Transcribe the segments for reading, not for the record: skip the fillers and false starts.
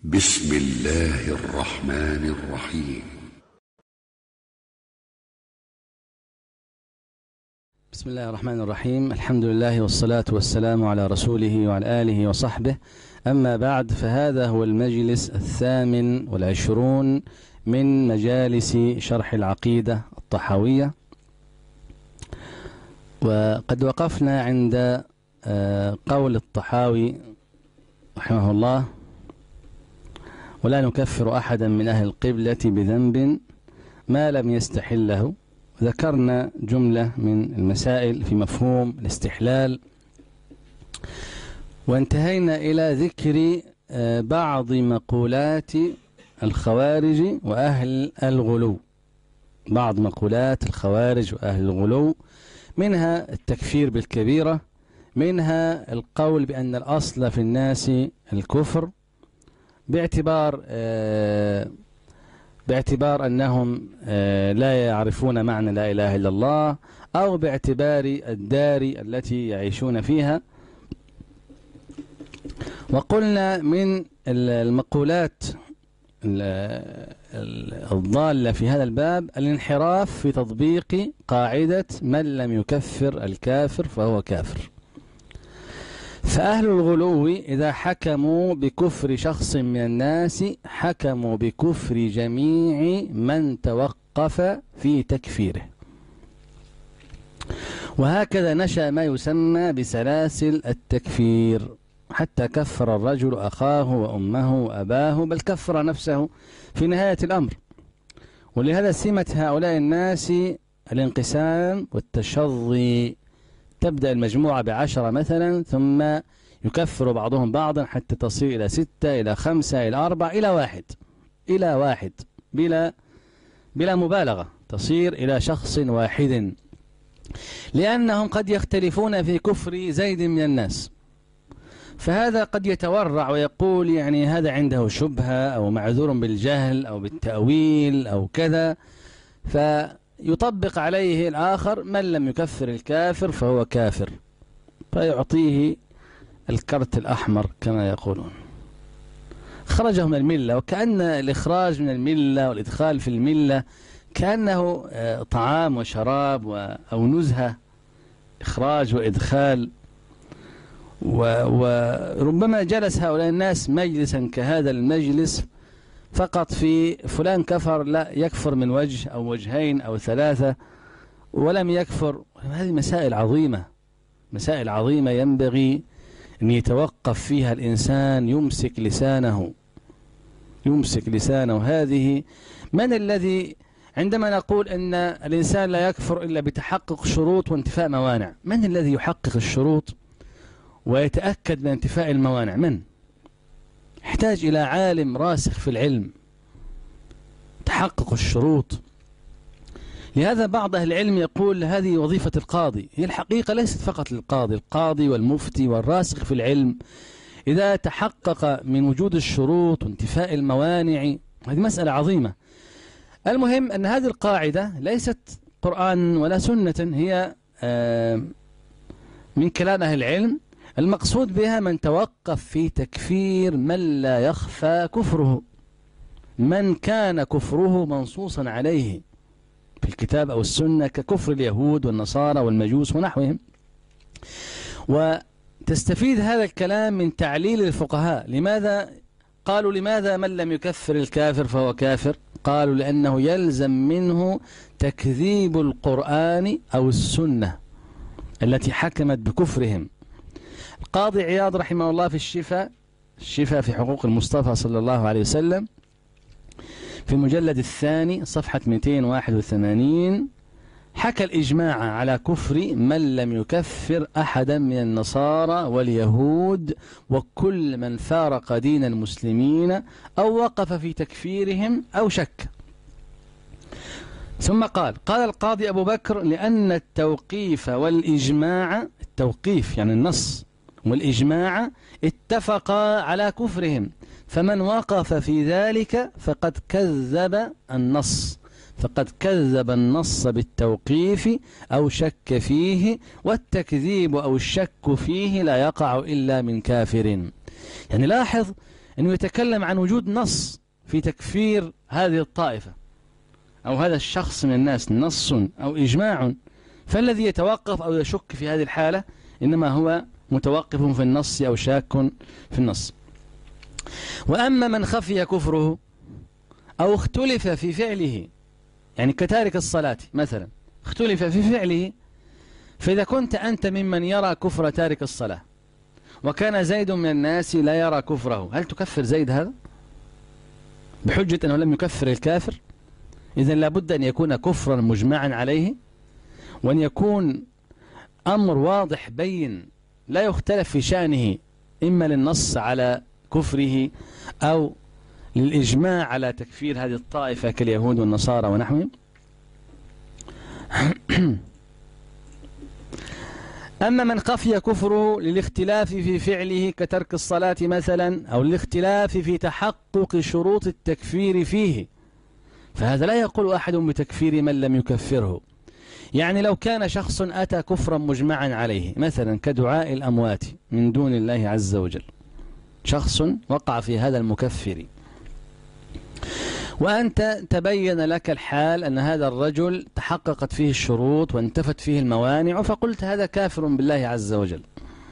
بسم الله الرحمن الرحيم. بسم الله الرحمن الرحيم. الحمد لله والصلاة والسلام على رسوله وعلى آله وصحبه. أما بعد، فهذا هو المجلس 28 من مجالس شرح العقيدة الطحاوية، وقد وقفنا عند قول الطحاوي رحمه الله: ولا نكفر أحدا من أهل القبلة بذنب ما لم يستحله. ذكرنا جملة من المسائل في مفهوم الاستحلال، وانتهينا إلى ذكر بعض مقولات الخوارج وأهل الغلو. بعض مقولات الخوارج وأهل الغلو، منها التكفير بالكبيرة، منها القول بأن الأصل في الناس الكفر باعتبار أنهم لا يعرفون معنى لا إله إلا الله، أو باعتبار الدار التي يعيشون فيها. وقلنا من المقولات الضالة في هذا الباب الانحراف في تطبيق قاعدة من لم يكفر الكافر فهو كافر. فأهل الغلو إذا حكموا بكفر شخص من الناس حكموا بكفر جميع من توقف في تكفيره، وهكذا نشأ ما يسمى بسلاسل التكفير، حتى كفر الرجل أخاه وأمه وأباه، بل كفر نفسه في نهاية الأمر. ولهذا سمة هؤلاء الناس الانقسام والتشظي. تبدأ المجموعة ب10 مثلا، ثم يكفر بعضهم بعضا حتى تصل إلى 6، إلى 5، إلى 4، إلى واحد بلا مبالغة، تصير إلى شخص واحد، لأنهم قد يختلفون في كفر زيد من الناس. فهذا قد يتورع ويقول يعني هذا عنده شبهة أو معذور بالجهل أو بالتأويل أو كذا، فيطبق عليه الآخر من لم يكفر الكافر فهو كافر، فيعطيه الكرت الأحمر كما يقولون، خرجه من الملة. وكأن الإخراج من الملة والإدخال في الملة كأنه طعام وشراب أو نزهة، إخراج وإدخال. وربما جلس هؤلاء الناس مجلسا كهذا المجلس فقط في فلان كفر، لا يكفر من وجه أو وجهين أو 3 ولم يكفر. هذه مسائل عظيمة ينبغي أن يتوقف فيها الإنسان، يمسك لسانه. هذه من الذي عندما نقول أن الإنسان لا يكفر إلا بتحقق شروط وانتفاء موانع، من الذي يحقق الشروط ويتأكد من انتفاء الموانع؟ من يحتاج إلى عالم راسخ في العلم، تحقق الشروط. لهذا بعض أهل العلم يقول هذه وظيفة القاضي. هي الحقيقة ليست فقط للقاضي، القاضي والمفتي والراسخ في العلم إذا تحقق من وجود الشروط وانتفاء الموانع، هذه مسألة عظيمة. المهم أن هذه القاعدة ليست قرآن ولا سنة، هي من كلام أهل العلم. المقصود بها من توقف في تكفير من لا يخفى كفره، من كان كفره منصوصا عليه في الكتاب أو السنة، ككفر اليهود والنصارى والمجوس ونحوهم. وتستفيد هذا الكلام من تعليل الفقهاء. لماذا من لم يكفر الكافر فهو كافر؟ قالوا لأنه يلزم منه تكذيب القرآن أو السنة التي حكمت بكفرهم. القاضي عياض رحمه الله في الشفاء في حقوق المصطفى صلى الله عليه وسلم في المجلد 2 صفحة 281 حكى الإجماع على كفر من لم يكفر أحدا من النصارى واليهود وكل من فارق دين المسلمين أو وقف في تكفيرهم أو شك. ثم قال القاضي أبو بكر: لأن التوقيف والإجماع، التوقيف يعني النص، والإجماع اتفقا على كفرهم، فمن وقف في ذلك فقد كذب النص بالتوقيف أو شك فيه، والتكذيب أو الشك فيه لا يقع إلا من كافر. يعني لاحظ أنه يتكلم عن وجود نص في تكفير هذه الطائفة أو هذا الشخص من الناس، نص أو إجماع، فالذي يتوقف أو يشك في هذه الحالة إنما هو متوقف في النص أو شاك في النص. وأما من خفي كفره أو اختلف في فعله، يعني كتارك الصلاة مثلا اختلف في فعله، فإذا كنت أنت ممن يرى كفر تارك الصلاة وكان زيد من الناس لا يرى كفره، هل تكفر زيد هذا بحجة أنه لم يكفر الكافر؟ إذن لابد أن يكون كفرا مجمعا عليه، وأن يكون أمر واضح بين لا يختلف في شأنه، إما للنص على كفره أو للإجماع على تكفير هذه الطائفة كاليهود والنصارى ونحوهم. أما من خفي كفره للاختلاف في فعله كترك الصلاة مثلا، أو الاختلاف في تحقق شروط التكفير فيه، فهذا لا يقول أحد بتكفير من لم يكفره. يعني لو كان شخص أتى كفرا مجمعا عليه مثلا كدعاء الأموات من دون الله عز وجل، شخص وقع في هذا المكفر، وأنت تبين لك الحال أن هذا الرجل تحققت فيه الشروط وانتفت فيه الموانع، فقلت هذا كافر بالله عز وجل.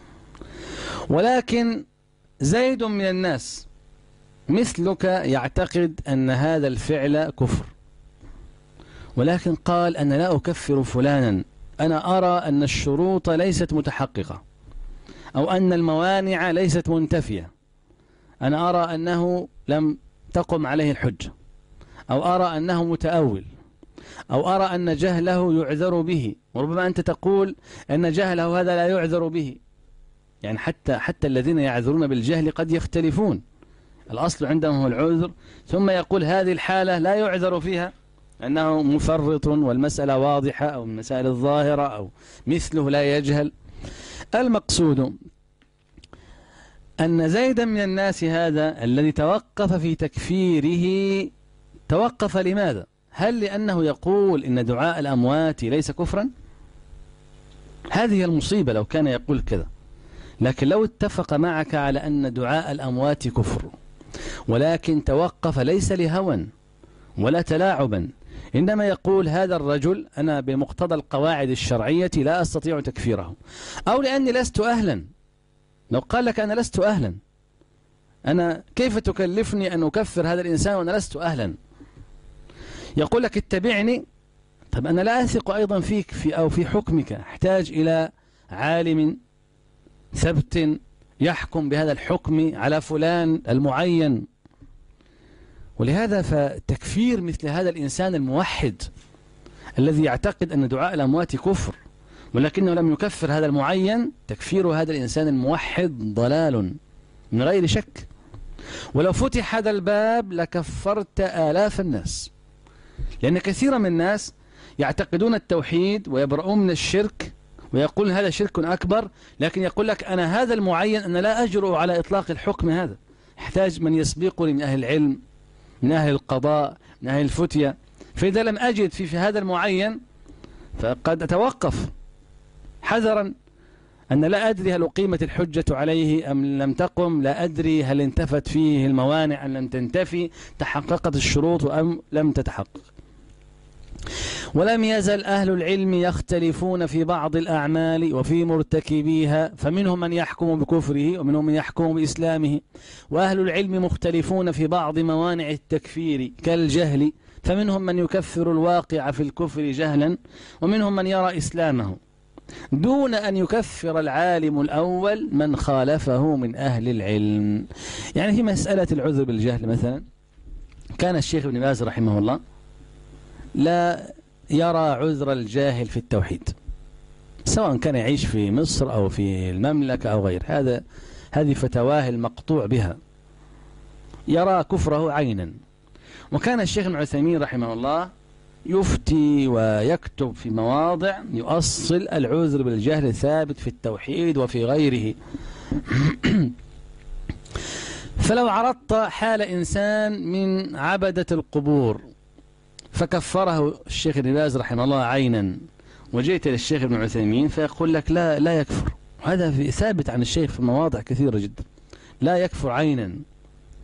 ولكن زيد من الناس مثلك يعتقد أن هذا الفعل كفر، ولكن قال أنا لا أكفر فلانا، أنا أرى أن الشروط ليست متحققة، أو أن الموانع ليست منتفية، أنا أرى أنه لم تقم عليه الحجة، أو أرى أنه متأول، أو أرى أن جهله يعذر به. وربما أنت تقول أن جهله هذا لا يعذر به، يعني حتى الذين يعذرون بالجهل قد يختلفون، الأصل عندهم هو العذر، ثم يقول هذه الحالة لا يعذر فيها أنه مفرط والمسألة واضحة، أو المسائل الظاهرة، أو مثله لا يجهل. المقصود أن زيدا من الناس هذا الذي توقف في تكفيره توقف لماذا؟ هل لأنه يقول إن دعاء الأموات ليس كفرا؟ هذه المصيبة لو كان يقول كذا. لكن لو اتفق معك على أن دعاء الأموات كفر، ولكن توقف ليس لهوى ولا تلاعبا، إنما يقول هذا الرجل أنا بمقتضى القواعد الشرعية لا أستطيع تكفيره، أو لأني لست أهلا. لو قال لك أنا لست أهلا، أنا كيف تكلفني أن أكفر هذا الإنسان وأنا لست أهلا؟ يقول لك اتبعني، طب أنا لا أثق أيضا فيك أو في حكمك، أحتاج إلى عالم ثبت يحكم بهذا الحكم على فلان المعين. ولهذا فتكفير مثل هذا الإنسان الموحد الذي يعتقد أن دعاء الأموات كفر ولكنه لم يكفر هذا المعين، تكفير هذا الإنسان الموحد ضلال من غير شك. ولو فتح هذا الباب لكفرت آلاف الناس، لأن كثيرا من الناس يعتقدون التوحيد ويبرؤون من الشرك ويقول هذا شرك أكبر، لكن يقول لك أنا هذا المعين أنا لا أجرؤ على إطلاق الحكم هذا، احتاج من يسبقني من أهل العلم، من أهل القضاء، من أهل الفتية، فإذا لم أجد في هذا المعين فقد أتوقف حذرا أن لا أدري هل أقيمت الحجة عليه أم لم تقم، لا أدري هل انتفت فيه الموانع أم لم تنتفي، تحققت الشروط أم لم تتحقق. ولم يزل أهل العلم يختلفون في بعض الأعمال وفي مرتكبيها، فمنهم من يحكم بكفره ومنهم من يحكم بإسلامه. وأهل العلم مختلفون في بعض موانع التكفير كالجهل، فمنهم من يكفر الواقع في الكفر جهلا، ومنهم من يرى إسلامه، دون أن يكفر العالم الأول من خالفه من أهل العلم. يعني في مسألة العذر بالجهل مثلا، كان الشيخ ابن باز رحمه الله لا يرى عذر الجاهل في التوحيد، سواء كان يعيش في مصر أو في المملكة أو غير هذه فتواه المقطوع بها، يرى كفره عينا. وكان الشيخ ابن عثيمين رحمه الله يفتي ويكتب في مواضع يؤصل العذر بالجهل ثابت في التوحيد وفي غيره. فلو عرضت حال إنسان من عبدة القبور فكفره الشيخ ابن باز رحمه الله عينا، وجئت للشيخ ابن عثيمين فيقول لك لا يكفر، وهذا ثابت عن الشيخ في مواضع كثيرة جدا، لا يكفر عينا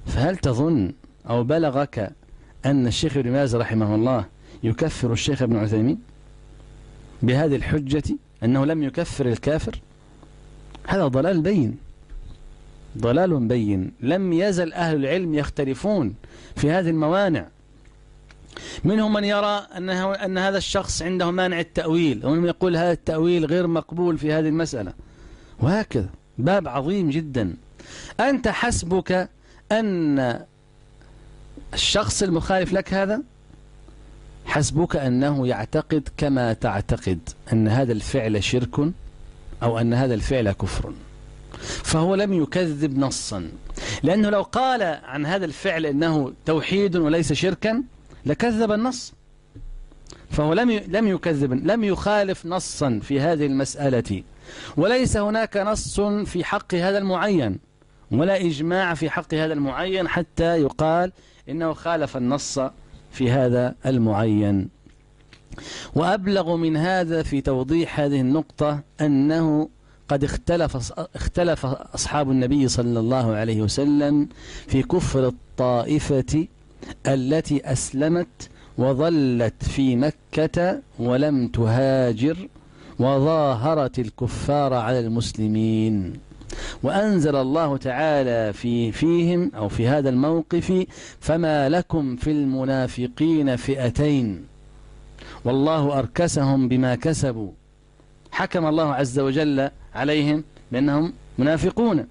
فهل تظن أو بلغك أن الشيخ ابن باز رحمه الله يكفر الشيخ ابن عثيمين بهذه الحجة أنه لم يكفر الكافر؟ هذا ضلال بين، ضلال بين. لم يزل أهل العلم يختلفون في هذه الموانع. منهم من يرى أن هذا الشخص عنده مانع التأويل، ومنهم يقول هذا التأويل غير مقبول في هذه المسألة، وهكذا باب عظيم جدا. أنت حسبك أن الشخص المخالف لك هذا حسبك أنه يعتقد كما تعتقد أن هذا الفعل شرك أو أن هذا الفعل كفر، فهو لم يكذب نصا، لأنه لو قال عن هذا الفعل أنه توحيد وليس شركا لكذب النص، فهو لم يكذب، لم يخالف نصا في هذه المسألة، وليس هناك نص في حق هذا المعين ولا إجماع في حق هذا المعين حتى يقال إنه خالف النص في هذا المعين. وأبلغ من هذا في توضيح هذه النقطة أنه قد اختلف أصحاب النبي صلى الله عليه وسلم في كفر الطائفة التي أسلمت وظلت في مكة ولم تهاجر وظاهرت الكفار على المسلمين، وأنزل الله تعالى فيهم أو في هذا الموقف: فما لكم في المنافقين فئتين والله أركسهم بما كسبوا. حكم الله عز وجل عليهم بأنهم منافقون.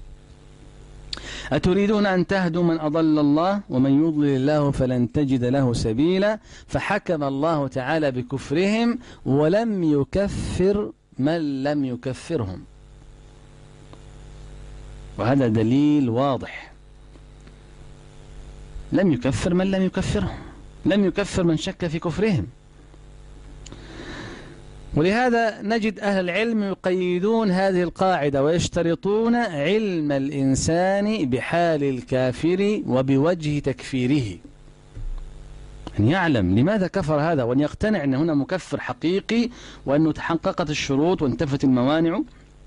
أتريدون أن تهدوا من أضل الله ومن يضلل الله فلن تجد له سبيلا. فحكم الله تعالى بكفرهم ولم يكفر من لم يكفرهم، وهذا دليل واضح. لم يكفر من لم يكفرهم، لم يكفر من شك في كفرهم. ولهذا نجد أهل العلم يقيدون هذه القاعدة ويشترطون علم الإنسان بحال الكافر وبوجه تكفيره، أن يعلم لماذا كفر هذا، وأن يقتنع أن هنا مكفر حقيقي وأنه تحققت الشروط وانتفت الموانع.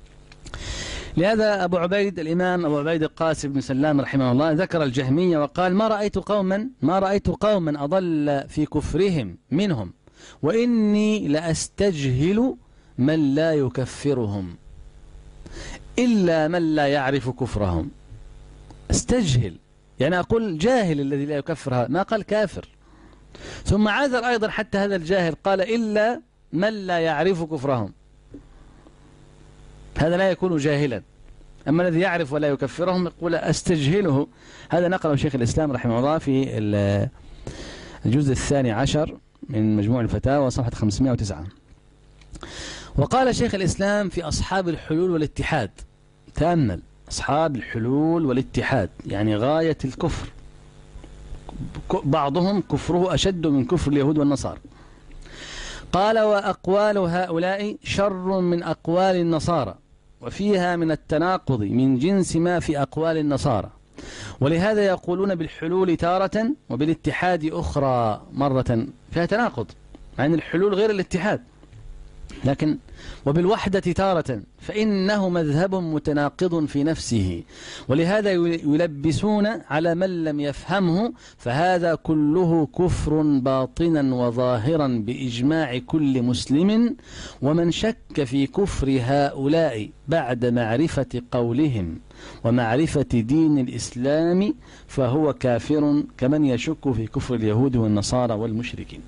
لهذا الإمام أبو عبيد القاسم بن سلام رحمه الله ذكر الجهمية وقال: ما رأيت قوما أضل في كفرهم منهم وإني لأستجهل من لا يكفرهم إلا من لا يعرف كفرهم. استجهل يعني أقول جاهل الذي لا يكفر، هذا ما قال كافر. ثم عذر أيضا حتى هذا الجاهل قال: إلا من لا يعرف كفرهم، هذا لا يكون جاهلا. أما الذي يعرف ولا يكفرهم يقول أستجهله. هذا نقله شيخ الإسلام رحمه الله في الجزء 12 من مجموع الفتاوى صفحة 509. وقال شيخ الإسلام في أصحاب الحلول والاتحاد، تأمل، أصحاب الحلول والاتحاد يعني غاية الكفر، بعضهم كفره أشد من كفر اليهود والنصارى. قال: وأقوال هؤلاء شر من أقوال النصارى، وفيها من التناقض من جنس ما في أقوال النصارى، ولهذا يقولون بالحلول تارة وبالاتحاد أخرى مرة، فيها تناقض، يعني الحلول غير الاتحاد، لكن وبالوحدة تارة، فإنه مذهب متناقض في نفسه، ولهذا يلبسون على من لم يفهمه، فهذا كله كفر باطنا وظاهرا بإجماع كل مسلم. ومن شك في كفر هؤلاء بعد معرفة قولهم ومعرفة دين الإسلام فهو كافر كمن يشك في كفر اليهود والنصارى والمشركين.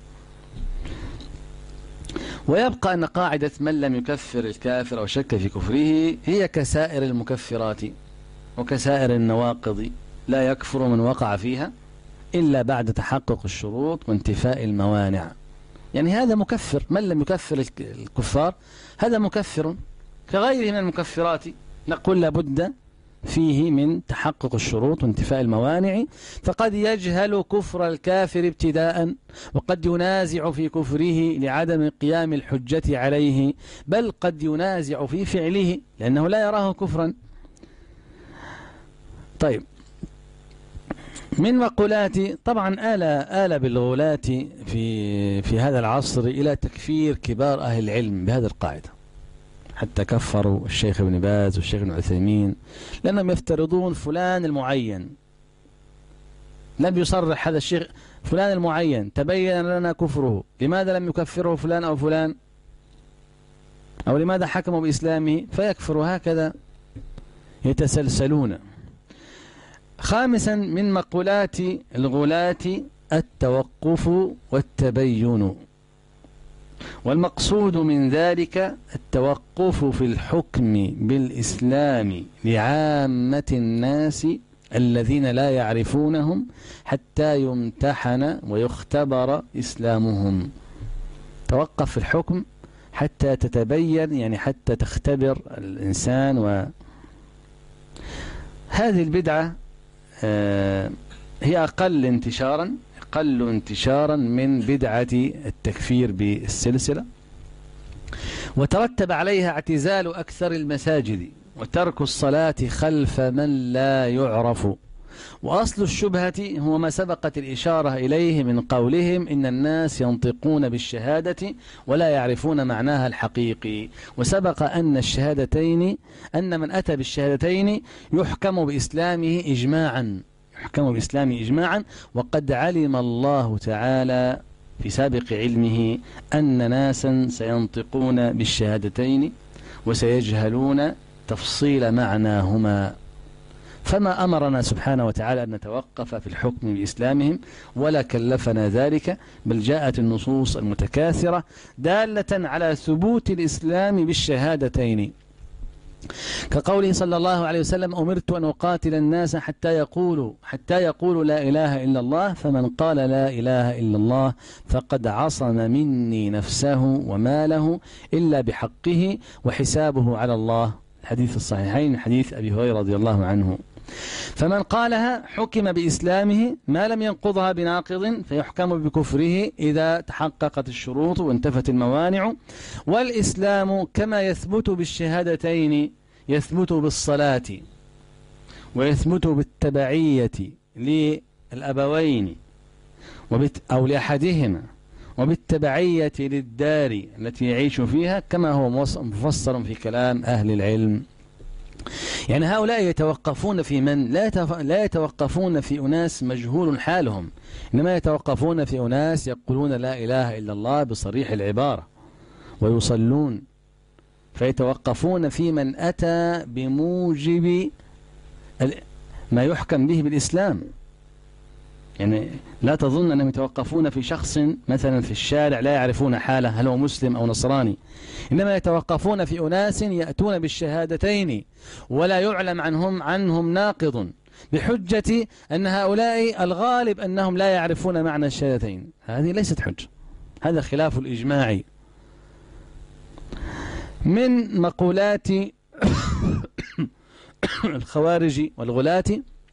ويبقى أن قاعدة من لم يكفر الكافر أو شك في كفره هي كسائر المكفرات وكسائر النواقض، لا يكفر من وقع فيها إلا بعد تحقق الشروط وانتفاء الموانع. يعني هذا مكفر، من لم يكفر الكفار هذا مكفر كغيره من المكفرات، نقول لابد فيه من تحقق الشروط وانتفاء الموانع. فقد يجهل كفر الكافر ابتداء، وقد ينازع في كفره لعدم قيام الحجة عليه، بل قد ينازع في فعله لأنه لا يراه كفرا. طيب، من مقولات طبعا آل بالغلاة في هذا العصر إلى تكفير كبار أهل العلم بهذه القاعدة، حتى كفروا الشيخ ابن باز والشيخ ابن عثيمين، لأنهم يفترضون فلان المعين لم يصرح هذا الشيخ فلان المعين تبين لنا كفره، لماذا لم يكفره فلان أو فلان، أو لماذا حكموا بإسلامه فيكفر، هكذا يتسلسلون. خامسا من مقولات الغلاة التوقف والتبين، والمقصود من ذلك التوقف في الحكم بالإسلام لعامة الناس الذين لا يعرفونهم حتى يمتحن ويختبر إسلامهم. توقف في الحكم حتى تتبين، يعني حتى تختبر الإنسان. وهذه البدعة هي أقل انتشارا من بدعة التكفير بالسلسلة، وترتب عليها اعتزال أكثر المساجد وترك الصلاة خلف من لا يعرف. وأصل الشبهة هو ما سبقت الإشارة إليه من قولهم إن الناس ينطقون بالشهادة ولا يعرفون معناها الحقيقي. وسبق أن الشهادتين، أن من أتى بالشهادتين يحكم بإسلامه إجماعا، وقد علم الله تعالى في سابق علمه أن ناسا سينطقون بالشهادتين وسيجهلون تفصيل معناهما، فما أمرنا سبحانه وتعالى أن نتوقف في الحكم بإسلامهم ولا كلفنا ذلك، بل جاءت النصوص المتكاثرة دالة على ثبوت الإسلام بالشهادتين، كقوله صلى الله عليه وسلم: أمرت أن أقاتل الناس حتى يقولوا لا إله إلا الله، فمن قال لا إله إلا الله فقد عصم مني نفسه وماله إلا بحقه وحسابه على الله. الحديث الصحيحين، حديث أبي هريرة رضي الله عنه. فمن قالها حكم بإسلامه ما لم ينقضها بناقض، فيحكم بكفره إذا تحققت الشروط وانتفت الموانع. والإسلام كما يثبت بالشهادتين يثبت بالصلاة، ويثبت بالتبعية للأبوين أو لأحدهما، وبالتبعية للدار التي يعيش فيها، كما هو مفسر في كلام أهل العلم. يعني هؤلاء يتوقفون في من لا يتوقفون في أناس مجهول حالهم، إنما يتوقفون في أناس يقولون لا إله إلا الله بصريح العبارة ويصلون، فيتوقفون في من أتى بموجب ما يحكم به بالإسلام. يعني لا تظن أنهم يتوقفون في شخص مثلا في الشارع لا يعرفون حاله هل هو مسلم أو نصراني، إنما يتوقفون في أناس يأتون بالشهادتين ولا يعلم عنهم ناقض، بحجة أن هؤلاء الغالب أنهم لا يعرفون معنى الشهادتين. هذه ليست حجة، هذا خلاف الإجماع. من مقولات الخوارج والغلاة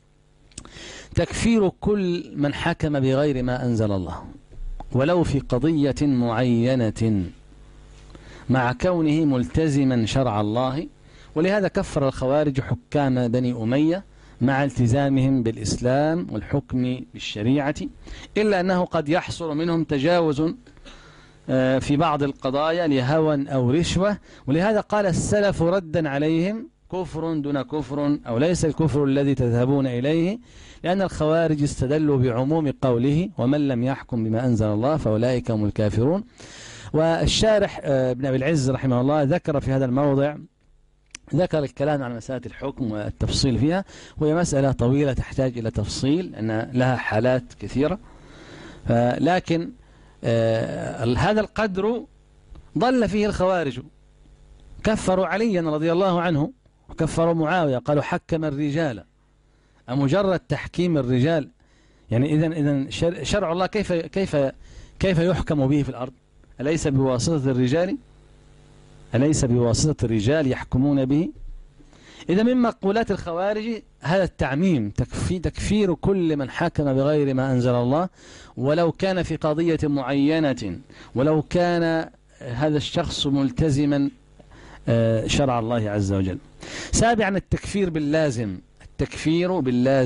تكفير كل من حكم بغير ما أنزل الله ولو في قضية معينة مع كونه ملتزما شرع الله. ولهذا كفر الخوارج حكام بني أمية مع التزامهم بالإسلام والحكم بالشريعة، إلا أنه قد يحصل منهم تجاوز في بعض القضايا لهوى أو رشوة. ولهذا قال السلف ردا عليهم: كفر دون كفر، أو ليس الكفر الذي تذهبون إليه، لأن الخوارج استدلوا بعموم قوله: ومن لم يحكم بما أنزل الله فأولئك هم الكافرون. والشارح ابن أبي العز رحمه الله ذكر في هذا الموضع، ذكر الكلام عن مسألة الحكم والتفصيل فيها، وهي مسألة طويلة تحتاج إلى تفصيل أن لها حالات كثيرة، لكن هذا القدر ضل فيه الخوارج. كفروا عليا رضي الله عنه وكفروا معاوية، قالوا حكم الرجال. أمجرد تحكيم الرجال يعني إذن شرع الله كيف يحكم به في الأرض؟ أليس بواسطة الرجال؟ أليس بواسطة الرجال يحكمون به؟ إذا من مقولات الخوارج هذا التعميم، تكفير كل من حكم بغير ما أنزل الله ولو كان في قضية معينة، ولو كان هذا الشخص ملتزما شرع الله عز وجل. سابعا التكفير باللازم، التكفير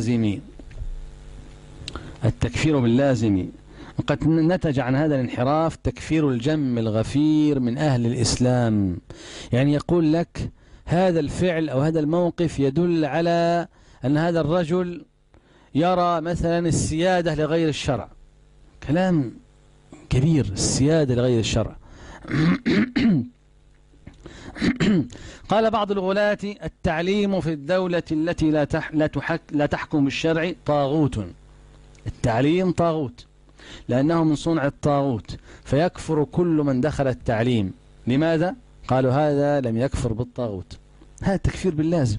باللازم وقد نتج عن هذا الانحراف تكفير الجم الغفير من أهل الإسلام. يعني يقول لك هذا الفعل أو هذا الموقف يدل على أن هذا الرجل يرى مثلا السيادة لغير الشرع، كلام كبير، السيادة لغير الشرع. قال بعض الغلاة: التعليم في الدولة التي لا تحكم بالشرع طاغوت. التعليم طاغوت لأنه من صنع الطاغوت، فيكفر كل من دخل التعليم. لماذا؟ قالوا: هذا لم يكفر بالطاغوت. هذا التكفير باللازم.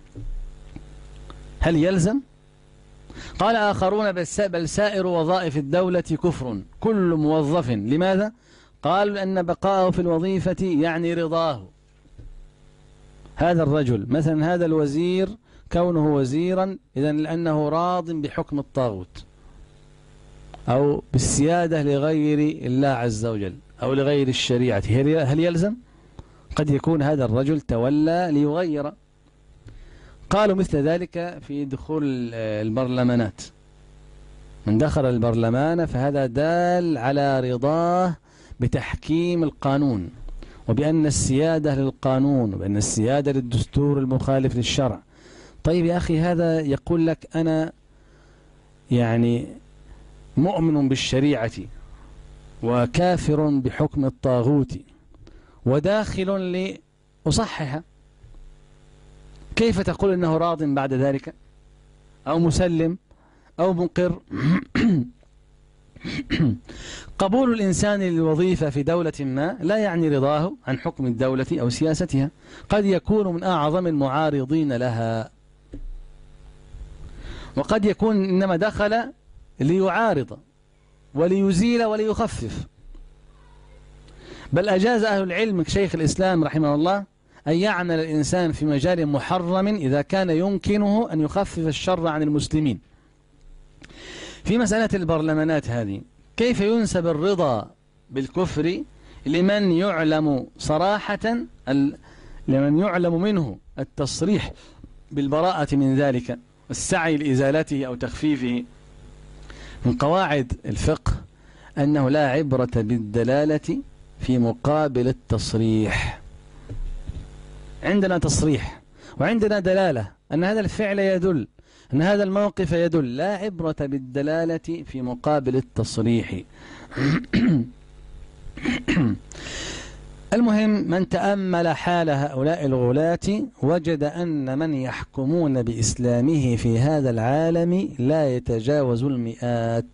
هل يلزم؟ قال آخرون: بل سائر وظائف الدولة كفر، كل موظف. لماذا؟ قالوا: لأن بقاءه في الوظيفة يعني رضاه. هذا الرجل مثلا، هذا الوزير، كونه وزيرا إذن لأنه راض بحكم الطاغوت أو بالسيادة لغير الله عز وجل أو لغير الشريعة. هل يلزم؟ قد يكون هذا الرجل تولى ليغير. قالوا مثل ذلك في دخول البرلمانات، من دخل البرلمان فهذا دال على رضاه بتحكيم القانون، وبأن السيادة للقانون، وبأن السيادة للدستور المخالف للشرع. طيب يا أخي، هذا يقول لك أنا يعني مؤمن بالشريعة وكافر بحكم الطاغوت وداخل لأصحح، كيف تقول إنه راض بعد ذلك أو مسلم أو مقر؟ قبول الإنسان للوظيفة في دولة ما لا يعني رضاه عن حكم الدولة أو سياستها، قد يكون من أعظم المعارضين لها، وقد يكون إنما دخل ليعارض وليزيل وليخفف. بل أجاز أهل العلم شيخ الإسلام رحمه الله أن يعمل الإنسان في مجال محرم إذا كان يمكنه أن يخفف الشر عن المسلمين. في مسألة البرلمانات هذه، كيف ينسب الرضا بالكفر لمن يعلم صراحة، لمن يعلم منه التصريح بالبراءة من ذلك، السعي لإزالته أو تخفيفه؟ من قواعد الفقه أنه لا عبرة بالدلالة في مقابل التصريح. عندنا تصريح وعندنا دلالة أن هذا الفعل يدل، أن هذا الموقف يدل، لا عبرة بالدلالة في مقابل التصريح. المهم، من تأمل حال هؤلاء الغلاة وجد أن من يحكمون بإسلامه في هذا العالم لا يتجاوز المئات،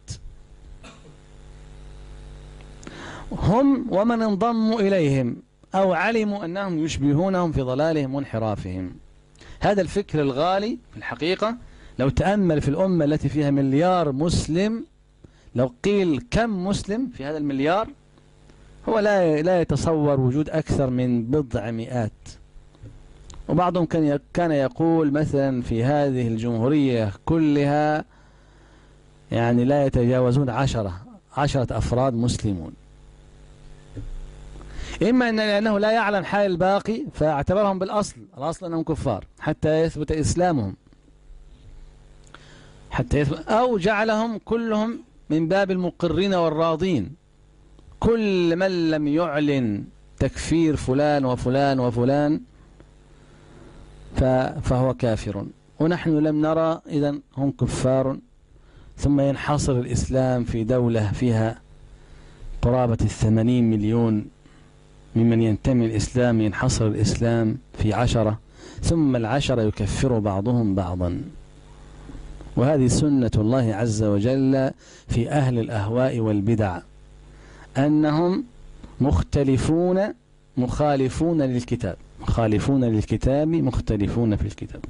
هم ومن انضموا إليهم أو علموا أنهم يشبهونهم في ضلالهم وانحرافهم. هذا الفكر الغالي في الحقيقة لو تأمل في الأمة التي فيها مليار مسلم، لو قيل كم مسلم في هذا المليار، هو لا يتصور وجود أكثر من بضع مئات. وبعضهم كان يقول مثلا في هذه الجمهورية كلها يعني لا يتجاوزون 10 أفراد مسلمون. إما لأنه لا يعلم حال الباقي فاعتبرهم الأصل أنهم كفار حتى يثبت إسلامهم، أو جعلهم كلهم من باب المقرين والراضين، كل من لم يعلن تكفير فلان وفلان وفلان فهو كافر. ونحن لم نرى إذن هم كفار. ثم ينحصر الإسلام في دولة فيها قرابة 80 مليون ممن ينتمي الإسلام، ينحصر الإسلام في 10، ثم 10 يكفر بعضهم بعضا. وهذه سنة الله عز وجل في أهل الأهواء والبدع، أنهم مختلفون مخالفون للكتاب، مخالفون للكتاب مختلفون في الكتاب.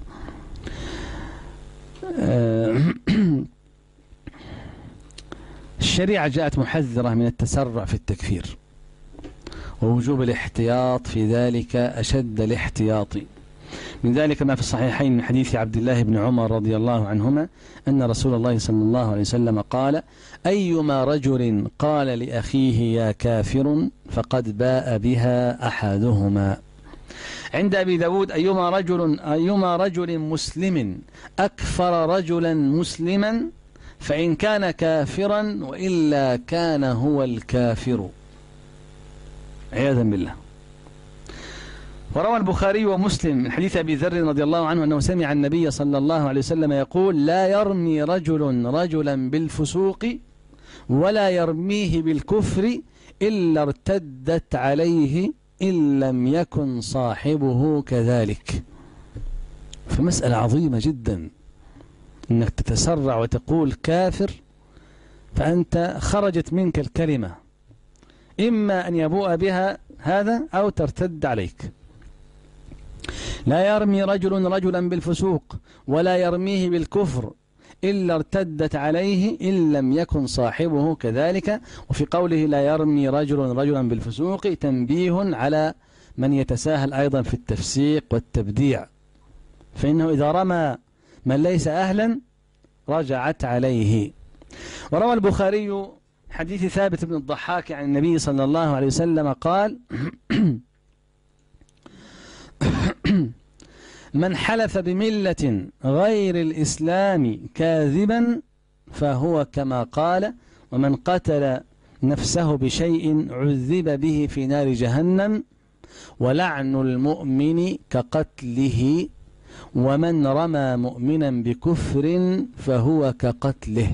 الشريعة جاءت محذرة من التسرع في التكفير، ووجوب الاحتياط في ذلك أشد الاحتياط. من ذلك ما في الصحيحين من حديث عبد الله بن عمر رضي الله عنهما أن رسول الله صلى الله عليه وسلم قال: أيما رجل قال لأخيه يا كافر فقد باء بها أحدهما. عند أبي داود: أيما رجل مسلم أكفر رجلا مسلما فإن كان كافرا وإلا كان هو الكافر، عياذا بالله. وروى البخاري ومسلم من حديث أبي ذر رضي الله عنه أنه سمع النبي صلى الله عليه وسلم يقول: لا يرمي رجل رجلا بالفسوق ولا يرميه بالكفر إلا ارتدت عليه إن لم يكن صاحبه كذلك. فمسألة عظيمة جدا أنك تتسرع وتقول كافر، فأنت خرجت منك الكلمة، إما أن يبوء بها هذا أو ترتد عليك. لا يرمي رجل رجلا بالفسوق ولا يرميه بالكفر إلا ارتدت عليه إن لم يكن صاحبه كذلك. وفي قوله لا يرمي رجل رجلا بالفسوق تنبيه على من يتساهل أيضا في التفسيق والتبديع، فإنه إذا رمى من ليس أهلا رجعت عليه. وروى البخاري حديث ثابت بن الضحاك عن النبي صلى الله عليه وسلم قال: من حلف بملة غير الإسلام كاذبا فهو كما قال، ومن قتل نفسه بشيء عذب به في نار جهنم، ولعن المؤمن كقتله، ومن رمى مؤمنا بكفر فهو كقتله.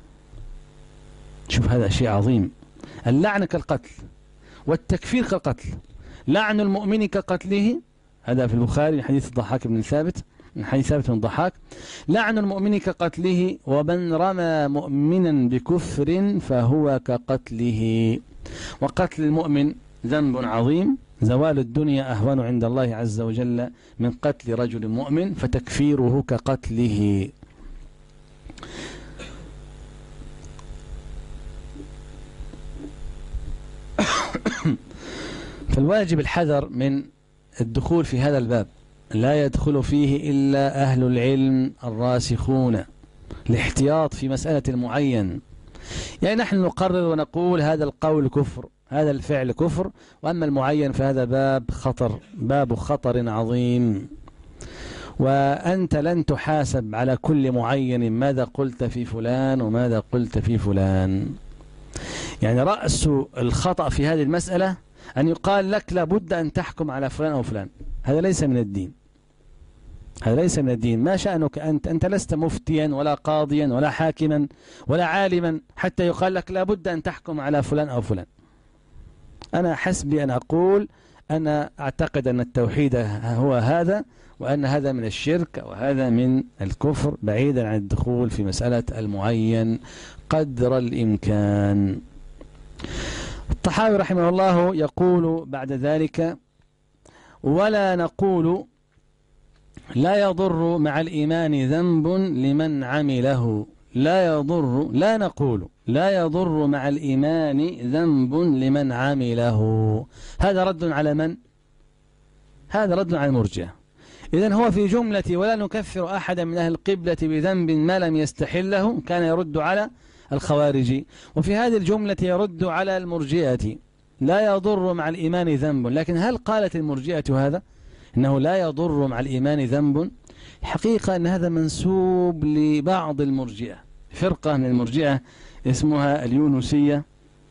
شوف هذا شيء عظيم، اللعن كالقتل والتكفير كالقتل. لعن المؤمن كقتله، هذا في البخاري من حديث الضحاك بن ثابت، من حديث ثابت بن الضحاك: لعن المؤمن كقتله، ومن رمى مؤمنا بكفر فهو كقتله. وقتل المؤمن ذنب عظيم، زوال الدنيا أهون عند الله عز وجل من قتل رجل مؤمن، فتكفيره كقتله. فالواجب الحذر من الدخول في هذا الباب، لا يدخل فيه إلا أهل العلم الراسخون، الاحتياط في مسألة المعين. يعني نحن نقرر ونقول هذا القول كفر، هذا الفعل كفر، وأما المعين فهذا باب خطر، باب خطر عظيم، وأنت لن تحاسب على كل معين ماذا قلت في فلان وماذا قلت في فلان. يعني رأس الخطأ في هذه المسألة أن يقال لك لابد أن تحكم على فلان أو فلان، هذا ليس من الدين، هذا ليس من الدين. ما شأنك أنت لست مفتيا ولا قاضيا ولا حاكما ولا عالما حتى يقال لك لابد أن تحكم على فلان أو فلان. أنا حسبي أن أقول أنا أعتقد أن التوحيد هو هذا، وأن هذا من الشرك وهذا من الكفر، بعيدا عن الدخول في مسألة المعين قدر الإمكان. الطحاوي رحمه الله يقول بعد ذلك: ولا نقول لا يضر مع الإيمان ذنب لمن عمله، لا نقول لا يضر مع الإيمان ذنب لمن عمله. هذا رد على من؟ هذا رد على المرجئة. إذن هو في جملة ولا نكفر أحدا من أهل القبلة بذنب ما لم يستحله كان يرد على الخوارج، وفي هذه الجملة يرد على المرجئة لا يضر مع الإيمان ذنب. لكن هل قالت المرجئة هذا إنه لا يضر مع الإيمان ذنب؟ الحقيقة أن هذا منسوب لبعض المرجئة، فرقة من المرجئة اسمها اليونسية،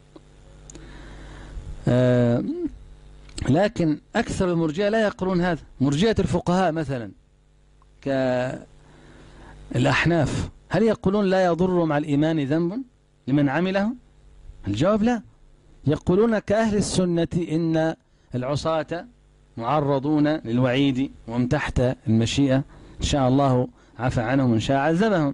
لكن أكثر المرجئة لا يقولون هذا. مرجئة الفقهاء مثلا كالأحناف هل يقولون لا يضر مع الإيمان ذنب لمن عمله؟ الجواب لا. يقولون كأهل السنة إن العصاة معرضون للوعيد وهم تحت المشيئة، إن شاء الله عفى عنهم إن شاء عذبهم.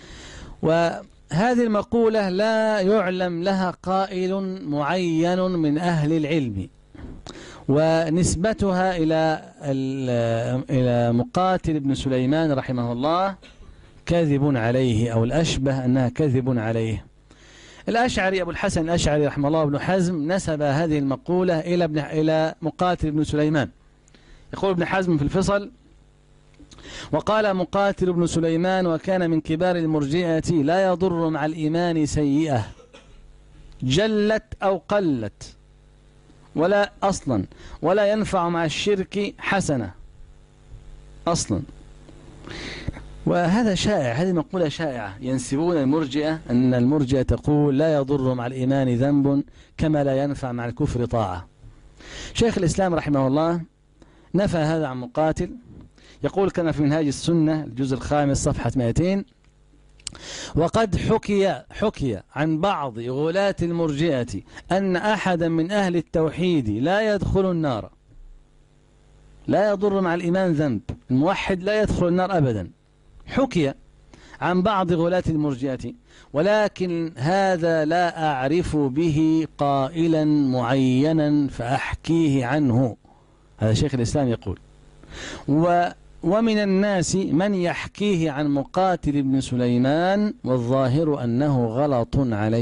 وهذه المقولة لا يعلم لها قائل معين من أهل العلم، ونسبتها إلى مقاتل بن سليمان رحمه الله كذب عليه، أو الأشبه أنها كذب عليه. الأشعري أبو الحسن الأشعري رحمه الله ابن حزم نسب هذه المقولة إلى مقاتل بن سليمان. يقول ابن حزم في الفصل: وقال مقاتل بن سليمان وكان من كبار المرجئة: لا يضر مع الإيمان سيئة جلت أو قلت ولا أصلا، ولا ينفع مع الشرك حسنة أصلا. وهذا شائع، هذه مقولة شائعة، ينسبون المرجئة أن المرجئة تقول لا يضر مع الإيمان ذنب كما لا ينفع مع الكفر طاعة. شيخ الإسلام رحمه الله نفى هذا عن مقاتل. يقول كما في منهاج السنة الجزء 5 صفحة 200: وقد حكي عن بعض غلاة المرجئة أن أحدا من أهل التوحيد لا يدخل النار، لا يضر مع الإيمان ذنب، الموحد لا يدخل النار أبدا. حكي عن بعض غلاة المرجئة، ولكن هذا لا أعرف به قائلا معينا فأحكيه عنه. هذا شيخ الإسلام يقول. ومن الناس من يحكيه عن مقاتل بن سليمان، والظاهر أنه غلط عليه.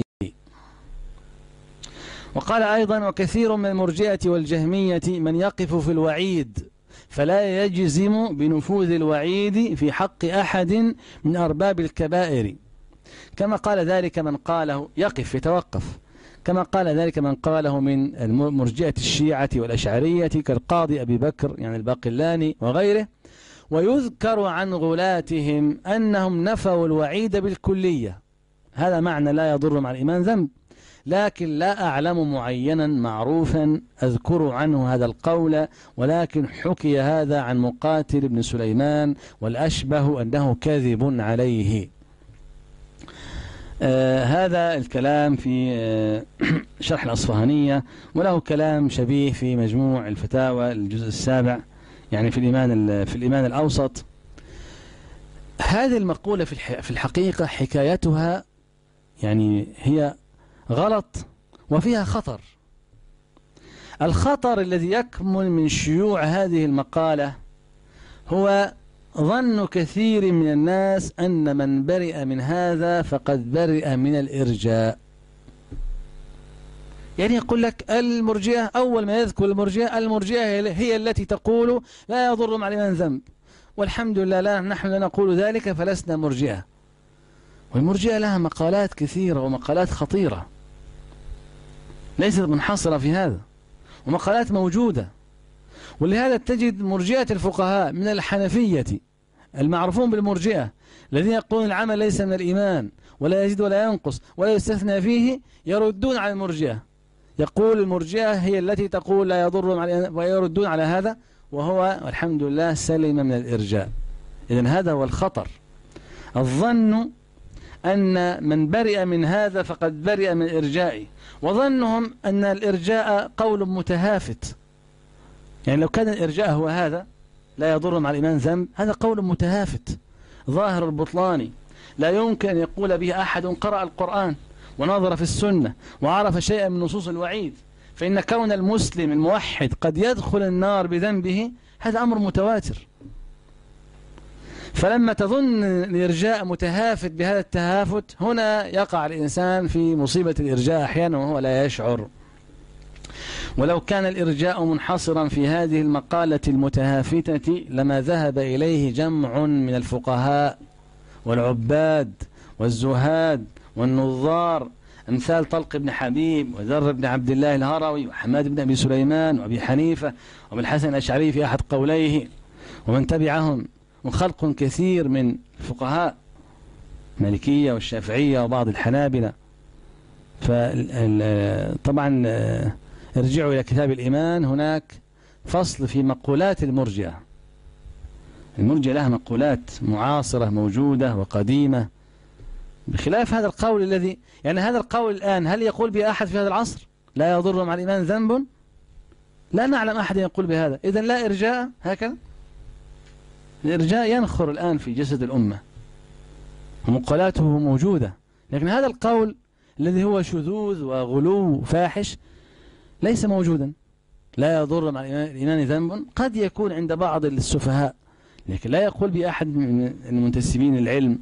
وقال أيضا: وكثير من المرجئة والجهمية من يقف في الوعيد فلا يجزم بنفوذ الوعيد في حق أحد من أرباب الكبائر، كما قال ذلك من قاله، يقف يتوقف، كما قال ذلك من قاله من المرجئة الشيعة والأشعرية كالقاضي أبي بكر يعني الباقلاني وغيره. ويذكر عن غلاتهم أنهم نفوا الوعيد بالكلية. هذا معنى لا يضر مع الإيمان ذنب، لكن لا أعلم معينا معروفا أذكر عنه هذا القول، ولكن حكي هذا عن مقاتل بن سليمان، والأشبه أنه كذب عليه. هذا الكلام في شرح الأصفهانية، وله كلام شبيه في مجموع الفتاوى الجزء 7 يعني في الإيمان الأوسط. هذه المقولة في الحقيقة حكايتها يعني هي غلط وفيها خطر. الخطر الذي يكمن من شيوع هذه المقالة هو ظن كثير من الناس أن من برئ من هذا فقد برئ من الإرجاء. يعني يقول لك المرجئة، أول ما يذكر المرجئة هي التي تقول لا يضر مع الإيمان ذنب، والحمد لله لا نحن لا نقول ذلك فلسنا مرجئة. والمرجئة لها مقالات كثيرة ومقالات خطيرة ليست منحصرة في هذا، ومقالات موجودة. ولهذا تجد مرجئة الفقهاء من الحنفية المعروفون بالمرجئة الذين يقولون العمل ليس من الإيمان ولا يزيد ولا ينقص ولا يستثنى فيه، يردون على المرجئة، يقول المرجئة هي التي تقول لا يضر مع الإيمان، ويردون على هذا، وهو الحمد لله سلم من الإرجاء. إذن هذا هو الخطر، الظن أن من برئ من هذا فقد برئ من إرجائه، وظنهم أن الإرجاء قول متهافت. يعني لو كان الإرجاء هو هذا لا يضر مع الإيمان ذنب، هذا قول متهافت ظاهر البطلان، لا يمكن أن يقول به أحد قرأ القرآن ونظر في السنة وعرف شيئا من نصوص الوعيد. فإن كون المسلم الموحد قد يدخل النار بذنبه هذا أمر متواتر. فلما تظن الإرجاء متهافت بهذا التهافت، هنا يقع الإنسان في مصيبة الإرجاء أحيانا وهو لا يشعر. ولو كان الإرجاء منحصرا في هذه المقالة المتهافتة لما ذهب إليه جمع من الفقهاء والعباد والزهاد والنظار، أمثال طلق بن حبيب وذر بن عبد الله الهروي وحماد بن أبي سليمان وأبي حنيفة وابن الحسن الأشعري في أحد قوليه ومن تبعهم، وخلق كثير من الفقهاء المالكية والشافعية وبعض الحنابلة. فطبعا ارجعوا إلى كتاب الإيمان، هناك فصل في مقولات المرجئة. المرجئة لها مقولات معاصرة موجودة وقديمة، بخلاف هذا القول الذي يعني هذا القول الآن هل يقول به أحد في هذا العصر لا يضر مع الإيمان ذنب؟ لا نعلم أحد يقول بهذا. إذن لا إرجاء هكذا. الإرجاء ينخر الآن في جسد الأمة ومقالاته موجودة، لكن هذا القول الذي هو شذوذ وغلو فاحش ليس موجودا. لا يضر مع الإيمان ذنب قد يكون عند بعض السفهاء، لكن لا يقول بأحد من المنتسبين للعلم.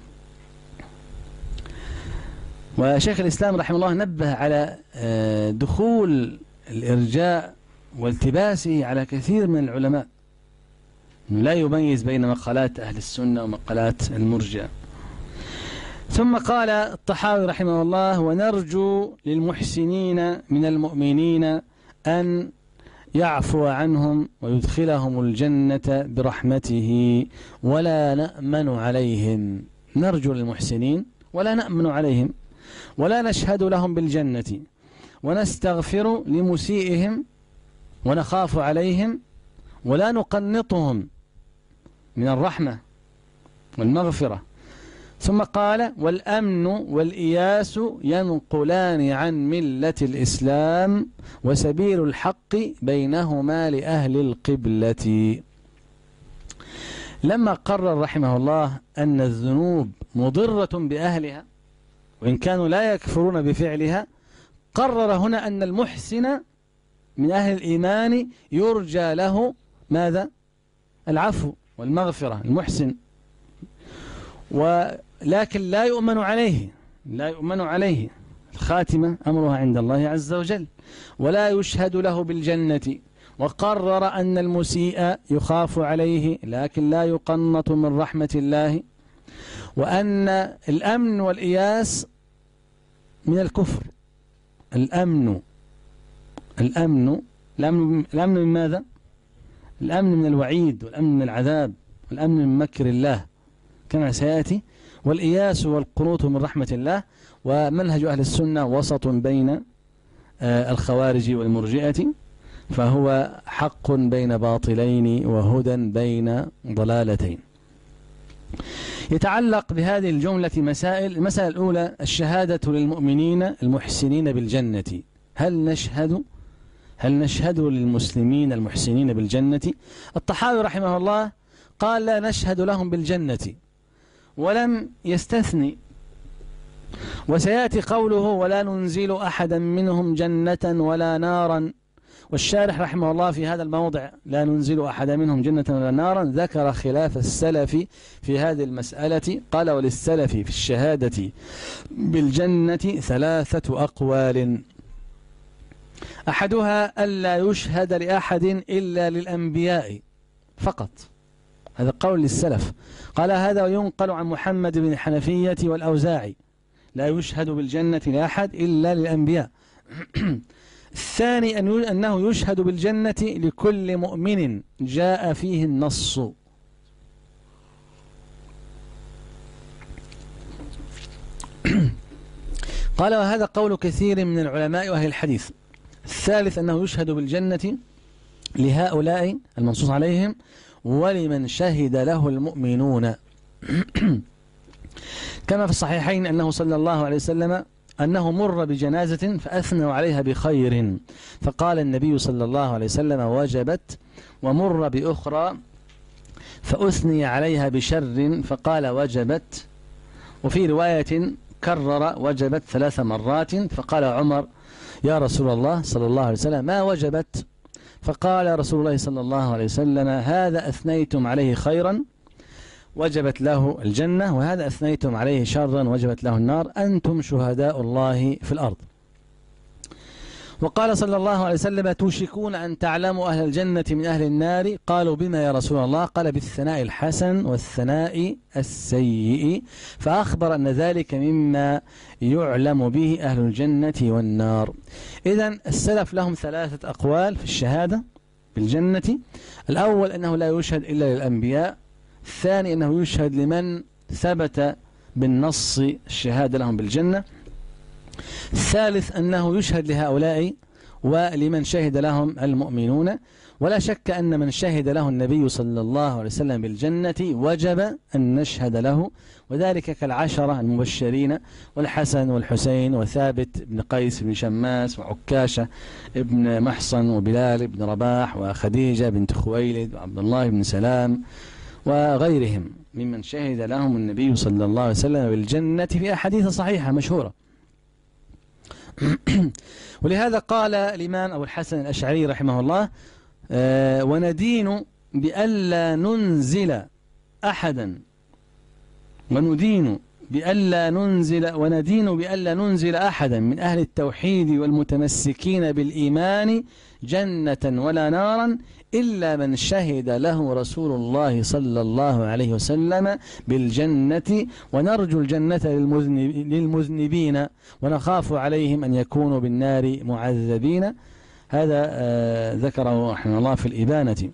وشيخ الإسلام رحمه الله نبه على دخول الإرجاء والتباسه على كثير من العلماء، لا يميز بين مقالات أهل السنة ومقالات المرجئة. ثم قال الطحاوي رحمه الله: ونرجو للمحسنين من المؤمنين أن يعفو عنهم ويدخلهم الجنة برحمته ولا نأمن عليهم. نرجو للمحسنين ولا نأمن عليهم ولا نشهد لهم بالجنة، ونستغفر لمسيئهم ونخاف عليهم ولا نقنطهم من الرحمة والمغفرة. ثم قال والأمن والإياس ينقلان عن ملة الإسلام وسبيل الحق بينهما لأهل القبلة. لما قرر رحمه الله أن الذنوب مضرة بأهلها وإن كانوا لا يكفرون بفعلها، قرر هنا أن المحسن من أهل الإيمان يرجى له ماذا؟ العفو والمغفرة. المحسن ولكن لا يؤمن عليه الخاتمة أمرها عند الله عز وجل، ولا يشهد له بالجنة. وقرر أن المسيء يخاف عليه لكن لا يقنط من رحمة الله، وأن الأمن والإياس من الكفر. الأمن من ماذا؟ الأمن من الوعيد، والأمن من العذاب، والأمن من مكر الله كما سيأتي. والإياس والقنوط من رحمة الله. ومنهج أهل السنة وسط بين الخوارج والمرجئة، فهو حق بين باطلين وهدى بين ضلالتين. يتعلق بهذه الجملة مسائل. المسألة الأولى الشهادة للمؤمنين المحسنين بالجنة. هل نشهد للمسلمين المحسنين بالجنة؟ الطحاوي رحمه الله قال لا نشهد لهم بالجنة ولم يستثني، وسيأتي قوله ولا ننزل أحدا منهم جنة ولا نارا. والشارح رحمه الله في هذا الموضع لا ننزل أحدا منهم جنة ولا نارا ذكر خلاف السلف في هذه المسألة. قال وللسلف في الشهادة بالجنة 3 أقوال. أحدها ألا يشهد لأحد إلا للأنبياء فقط، هذا قول للسلف. قال هذا وينقل عن محمد بن الحنفية والأوزاعي لا يشهد بالجنة لأحد إلا للأنبياء. الثاني أنه يشهد بالجنة لكل مؤمن جاء فيه النص. قال وهذا قول كثير من العلماء وأهل الحديث. الثالث أنه يشهد بالجنة لهؤلاء المنصوص عليهم ولمن شهد له المؤمنون، كما في الصحيحين أنه صلى الله عليه وسلم أنه مر بجنازة فأثنوا عليها بخير فقال النبي صلى الله عليه وسلم وجبت، ومر بأخرى فأثني عليها بشر فقال وجبت. وفي رواية كرر وجبت 3 مرات فقال عمر يا رسول الله صلى الله عليه وسلم ما وجبت؟ فقال رسول الله صلى الله عليه وسلم هذا أثنيتم عليه خيرا وجبت له الجنة، وهذا أثنيتم عليه شرا وجبت له النار، أنتم شهداء الله في الأرض. وقال صلى الله عليه وسلم توشكون أن تعلموا أهل الجنة من أهل النار. قالوا بما يا رسول الله؟ قال بالثناء الحسن والثناء السيء، فأخبر أن ذلك مما يعلم به أهل الجنة والنار. إذن السلف لهم 3 أقوال في الشهادة بالجنة. الأول أنه لا يشهد إلا للأنبياء. الثاني أنه يشهد لمن ثبت بالنص الشهادة لهم بالجنة. الثالث أنه يشهد لهؤلاء ولمن شهد لهم المؤمنون. ولا شك أن من شهد له النبي صلى الله عليه وسلم بالجنة وجب أن نشهد له، وذلك كالعشرة المبشرين والحسن والحسين وثابت بن قيس بن شماس وعكاشة ابن محصن وبلال بن رباح وخديجة بنت خويلد وعبد الله بن سلام وغيرهم ممن شهد لهم النبي صلى الله عليه وسلم بالجنة في أحاديث صحيحة مشهورة. ولهذا قال الإمام أبو الحسن الأشعري رحمه الله وندين بألا ننزل أحدا وندين بألا ننزل أحدا من أهل التوحيد والمتمسكين بالإيمان جنة ولا نارا إلا من شهد له رسول الله صلى الله عليه وسلم بالجنة، ونرجو الجنة للمذنبين ونخاف عليهم أن يكونوا بالنار معذبين. هذا ذكره رحمه الله في الإبانة.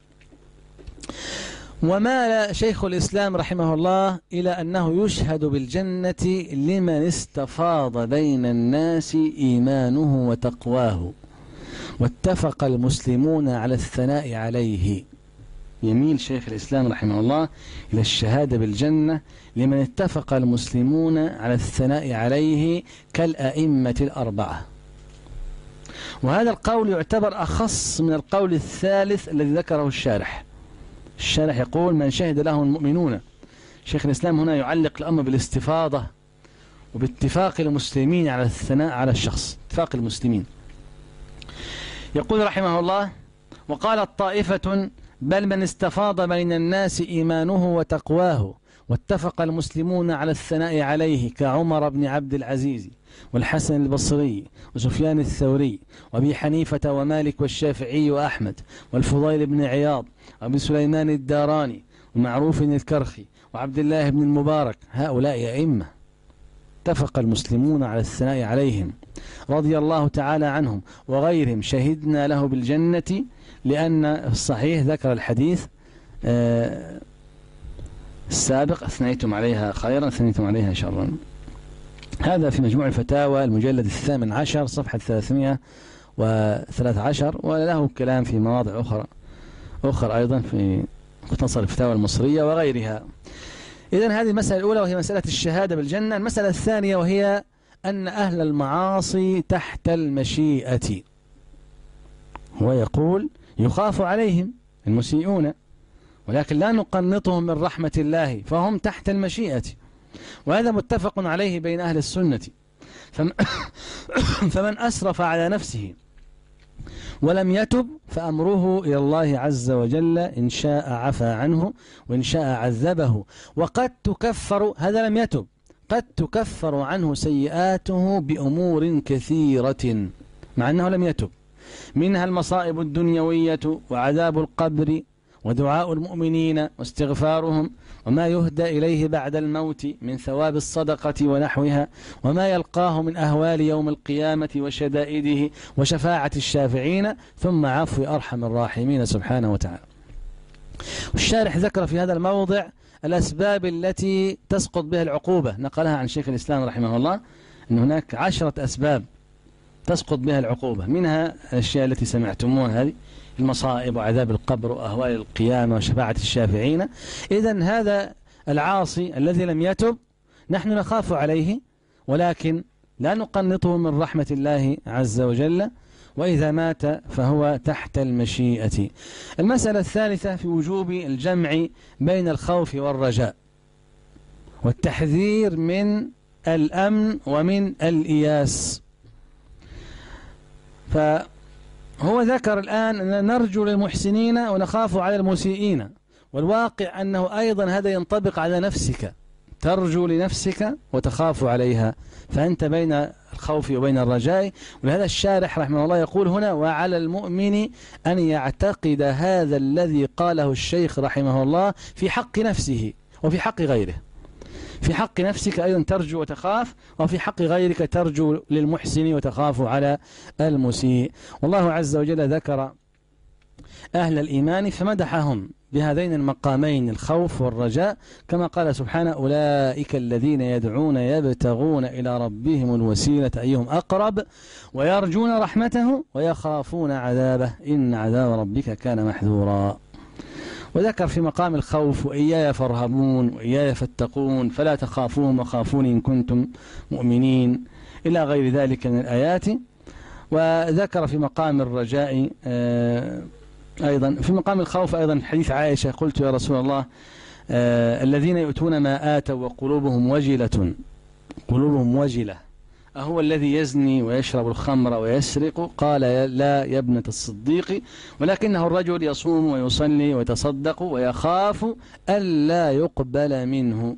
ومال شيخ الإسلام رحمه الله إلى أنه يشهد بالجنة لمن استفاض بين الناس إيمانه وتقواه واتفق المسلمون على الثناء عليه. يميل شيخ الإسلام رحمه الله إلى الشهادة بالجنة لمن اتفق المسلمون على الثناء عليه كالأئمة الأربعة. وهذا القول يعتبر أخص من القول الثالث الذي ذكره الشارح. الشارح يقول من شهد له المؤمنون. شيخ الإسلام هنا يعلق الأمر بالاستفاضة وباتفاق المسلمين على الثناء على الشخص، اتفاق المسلمين. يقول رحمه الله: وقالت طائفة: بل من استفاض بين الناس إيمانه وتقواه واتفق المسلمون على الثناء عليه كعمر بن عبد العزيز والحسن البصري وسفيان الثوري وأبي حنيفة ومالك والشافعي وأحمد والفضيل بن عياض وأبي سليمان الداراني ومعروف الكرخي وعبد الله بن المبارك. هؤلاء أئمة اتفق المسلمون على الثناء عليهم رضي الله تعالى عنهم وغيرهم، شهدنا له بالجنة، لأن الصحيح ذكر الحديث السابق: أثنيتم عليها خيرا أثنيتم عليها شرا. هذا في مجموع الفتاوى المجلد 18 صفحة 313، وله كلام في مواضع أخرى أيضا في مختصر الفتاوى المصرية وغيرها. إذن هذه المسألة الأولى وهي مسألة الشهادة بالجنة. المسألة الثانية وهي أن أهل المعاصي تحت المشيئة، ويقول يخاف عليهم المسيئون ولكن لا نقنطهم من رحمة الله، فهم تحت المشيئة، وهذا متفق عليه بين أهل السنة. فمن أسرف على نفسه ولم يتب فأمره إلى الله عز وجل، إن شاء عفى عنه وإن شاء عذبه. وقد تكفر، هذا لم يتب، قد تكفر عنه سيئاته بأمور كثيرة مع أنه لم يتب، منها المصائب الدنيوية وعذاب القبر ودعاء المؤمنين واستغفارهم وما يهدى إليه بعد الموت من ثواب الصدقة ونحوها وما يلقاه من أهوال يوم القيامة وشدائده وشفاعة الشافعين ثم عفو أرحم الراحمين سبحانه وتعالى. والشارح ذكر في هذا الموضع الأسباب التي تسقط بها العقوبة، نقلها عن شيخ الإسلام رحمه الله أن هناك 10 أسباب تسقط بها العقوبة، منها الأشياء التي سمعتموها هذه: المصائب وعذاب القبر وأهوال القيامة وشفاعة الشافعين. إذن هذا العاصي الذي لم يتب نحن نخاف عليه ولكن لا نقنطه من رحمة الله عز وجل، وإذا مات فهو تحت المشيئة. المسألة الثالثة في وجوب الجمع بين الخوف والرجاء والتحذير من الأمن ومن الإياس. فهو ذكر الآن أن نرجو للمحسنين ونخاف على المسيئين، والواقع أنه أيضا هذا ينطبق على نفسك، ترجو لنفسك وتخاف عليها، فأنت بين الخوف وبين الرجاء. ولهذا الشارح رحمه الله يقول هنا: وعلى المؤمن أن يعتقد هذا الذي قاله الشيخ رحمه الله في حق نفسه وفي حق غيره. في حق نفسك أيضا ترجو وتخاف، وفي حق غيرك ترجو للمحسن وتخاف على المسيء. والله عز وجل ذكر أهل الإيمان فمدحهم بهذين المقامين، الخوف والرجاء، كما قال سبحانه: أولئك الذين يدعون يبتغون إلى ربهم الوسيلة أيهم أقرب ويرجون رحمته ويخافون عذابه إن عذاب ربك كان محذورا. وذكر في مقام الخوف: وإياي فارهبون وإياي فاتقون فلا تخافون وخافون إن كنتم مؤمنين، إلى غير ذلك من الآيات. وذكر في مقام الرجاء أيضا، في مقام الخوف أيضا حديث عائشة: قلت يا رسول الله الذين يؤتون ما آتوا وقلوبهم وجلة أهو الذي يزني ويشرب الخمر ويسرق؟ قال: لا يا ابنة الصديق، ولكنه الرجل يصوم ويصلي ويتصدق ويخاف ألا يقبل منه.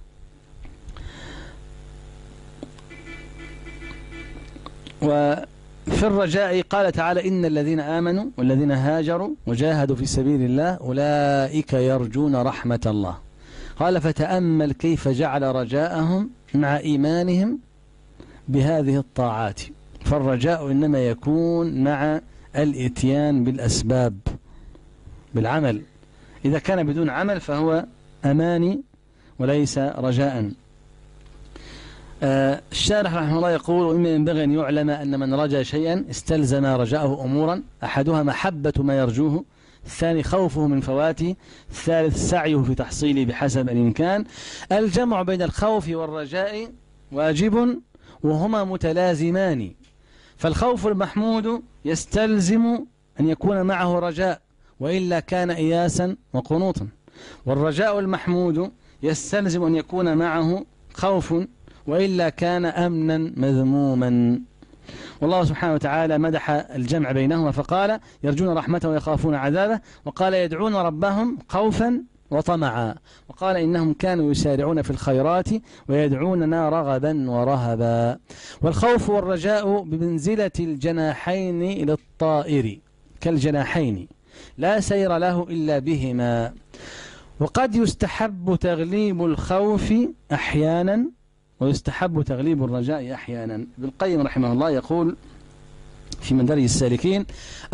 وفي الرجاء قال تعالى: إن الذين آمنوا والذين هاجروا وجاهدوا في سبيل الله أولئك يرجون رحمة الله. قال: فتأمل كيف جعل رجاءهم مع إيمانهم بهذه الطاعات. فالرجاء إنما يكون مع الإتيان بالأسباب بالعمل، إذا كان بدون عمل فهو أماني وليس رجاء. الشارح رحمه الله يقول: وإما ينبغي أن يعلم أن من رجا شيئا استلزم رجاءه أمورا، أحدها محبة ما يرجوه الثاني خوفه من فواته، الثالث سعيه في تحصيله بحسب الإمكان. الجمع بين الخوف والرجاء واجب وهما متلازمان، فالخوف المحمود يستلزم أن يكون معه رجاء وإلا كان إياسا وقنوطا، والرجاء المحمود يستلزم أن يكون معه خوف وإلا كان أمنا مذموما. والله سبحانه وتعالى مدح الجمع بينهما فقال يرجون رحمته ويخافون عذابه، وقال يدعون ربهم خوفا وطمعا، وقال إنهم كانوا يسارعون في الخيرات ويدعوننا رغبا ورهبا. والخوف والرجاء بمنزلة الجناحين للطائر، كالجناحين لا سير له إلا بهما. وقد يستحب تغليب الخوف أحيانا ويستحب تغليب الرجاء أحيانا. ابن القيم رحمه الله يقول في مدارج السالكين: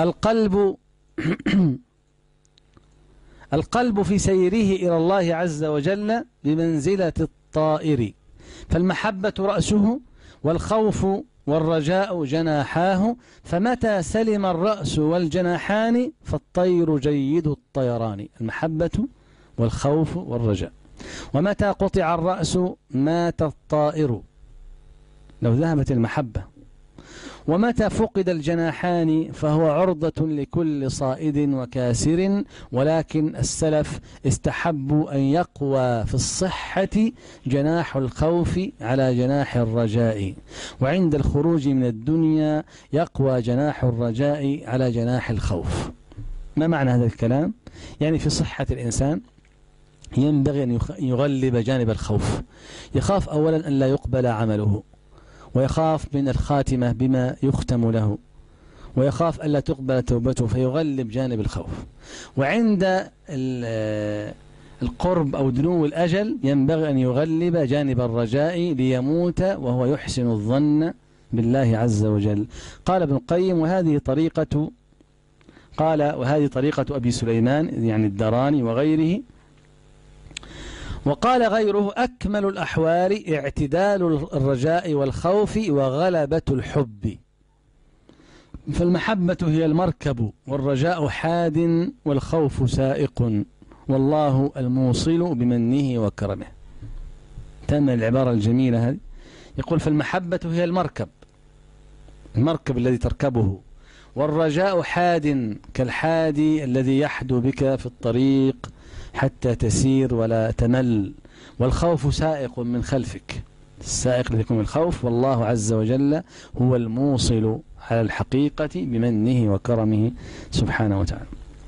القلب في سيره إلى الله عز وجل بمنزلة الطائر، فالمحبة رأسه والخوف والرجاء جناحاه، فمتى سلم الرأس والجناحان فالطير جيد الطيران. المحبة والخوف والرجاء. ومتى قطع الرأس مات الطائر لو ذهبت المحبة. ومتى فقد الجناحان فهو عرضة لكل صائد وكاسر، ولكن السلف استحبوا أن يقوى في الصحة جناح الخوف على جناح الرجاء، وعند الخروج من الدنيا يقوى جناح الرجاء على جناح الخوف. ما معنى هذا الكلام؟ يعني في صحة الإنسان ينبغي أن يغلب جانب الخوف، يخاف أولا أن لا يقبل عمله، ويخاف من الخاتمة بما يختم له، ويخاف أن لا تقبل توبته فيغلب جانب الخوف. وعند القرب أو دنو الأجل ينبغي أن يغلب جانب الرجاء ليموت وهو يحسن الظن بالله عز وجل. قال ابن القيم: وهذه طريقة أبي سليمان يعني الدراني وغيره. وقال غيره: أكمل الأحوال اعتدال الرجاء والخوف وغلبة الحب، فالمحبة هي المركب والرجاء حاد والخوف سائق، والله الموصل بمنه وكرمه. تأمل العبارة الجميلة هذه، يقول: فالمحبة هي المركب الذي تركبه، والرجاء حاد كالحادي الذي يحدو بك في الطريق حتى تسير ولا تمل، والخوف سائق من خلفك، السائق الذي يكون من الخوف، والله عز وجل هو الموصل على الحقيقة بمنه وكرمه سبحانه وتعالى.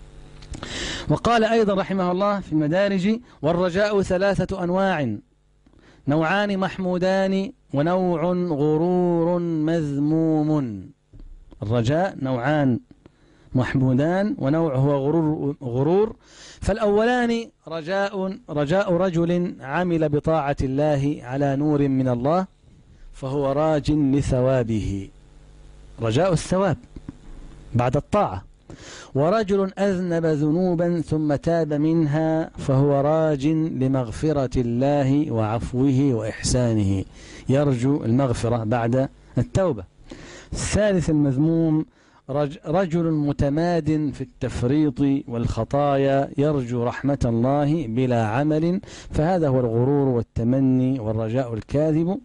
وقال أيضا رحمه الله في المدارج: والرجاء 3 أنواع، نوعان محمودان ونوع غرور مذموم. الرجاء نوعان محمودان ونوع هو غرور. فالأولان رجاء رجل عمل بطاعة الله على نور من الله فهو راج لثوابه، رجاء الثواب بعد الطاعة. ورجل أذنب ذنوبا ثم تاب منها فهو راج لمغفرة الله وعفوه وإحسانه، يرجو المغفرة بعد التوبة. الثالث المذموم رجل متماد في التفريط والخطايا يرجو رحمة الله بلا عمل، فهذا هو الغرور والتمني والرجاء الكاذب.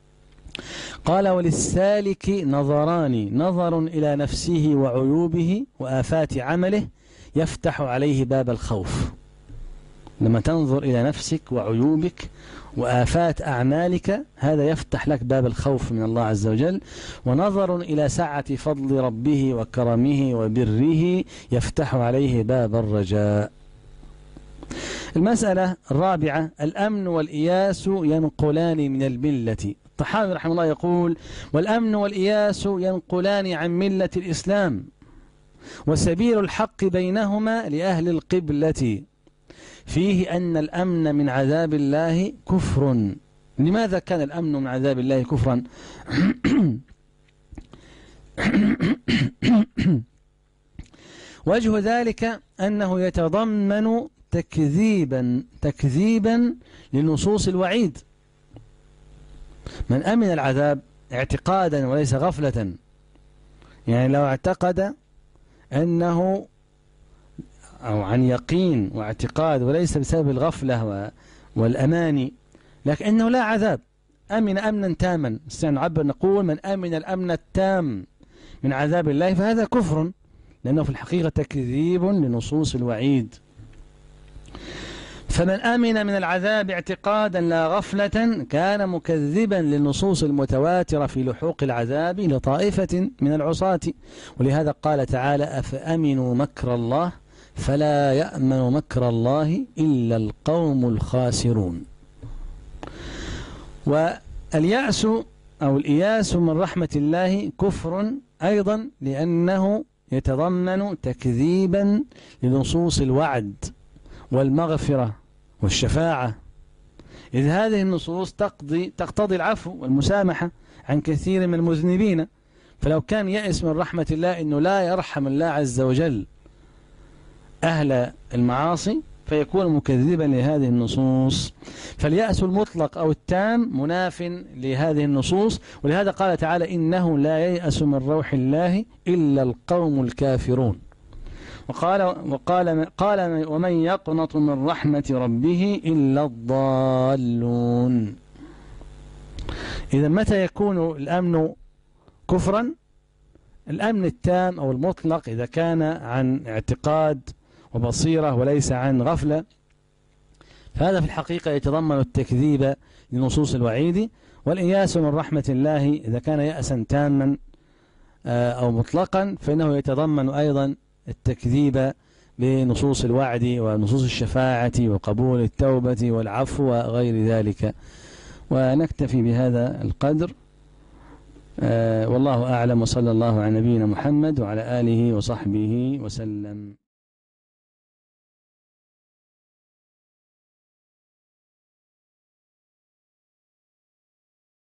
قال: وللسالك نظران، نظر إلى نفسه وعيوبه وآفات عمله يفتح عليه باب الخوف. لما تنظر إلى نفسك وعيوبك وآفات أعمالك هذا يفتح لك باب الخوف من الله عز وجل. ونظر إلى سعة فضل ربه وكرمه وبره يفتح عليه باب الرجاء. المسألة الرابعة: الأمن والإياس ينقلان من الملة. الطحاوي رحمه الله يقول: والأمن والإياس ينقلان عن ملة الإسلام، وسبيل الحق بينهما لأهل القبلة فيه أن الأمن من عذاب الله كفر. لماذا كان الأمن من عذاب الله كفرا؟ وجه ذلك أنه يتضمن تكذيبا لنصوص الوعيد. من أمن العذاب اعتقادا وليس غفلة، يعني لو اعتقد أنه أو عن يقين واعتقاد وليس بسبب الغفلة والأماني، لكنه لا عذاب، أمن أمنا تاما. نعبر نقول من أمن الأمن التام من عذاب الله فهذا كفر، لأنه في الحقيقة تكذيب لنصوص الوعيد. فمن آمن من العذاب اعتقادا لا غفلة كان مكذبا للنصوص المتواترة في لحوق العذاب لطائفة من العصاة. ولهذا قال تعالى: أفأمنوا مكر الله فلا يأمن مكر الله إلا القوم الخاسرون. واليأس أو الإياس من رحمة الله كفر أيضا، لأنه يتضمن تكذيبا لنصوص الوعد والمغفرة والشفاعة، إذ هذه النصوص تقتضي العفو والمسامحة عن كثير من المذنبين. فلو كان يأس من رحمة الله أنه لا يرحم الله عز وجل أهل المعاصي فيكون مكذبا لهذه النصوص. فاليأس المطلق أو التام مناف لهذه النصوص، ولهذا قال تعالى: إنه لا ييأس من روح الله إلا القوم الكافرون. قال ومن يقنط من رحمة ربه إلا الضالون. إذا متى يكون الأمن كفرا؟ الأمن التام أو المطلق إذا كان عن اعتقاد وبصيرة وليس عن غفلة، فهذا في الحقيقة يتضمن التكذيب لنصوص الوعيد. والإياس من رحمة الله إذا كان يأسا تاما أو مطلقا فإنه يتضمن أيضا التكذيب بنصوص الوعد ونصوص الشفاعة وقبول التوبة والعفو وغير ذلك. ونكتفي بهذا القدر، والله أعلم، وصلى الله على نبينا محمد وعلى آله وصحبه وسلم.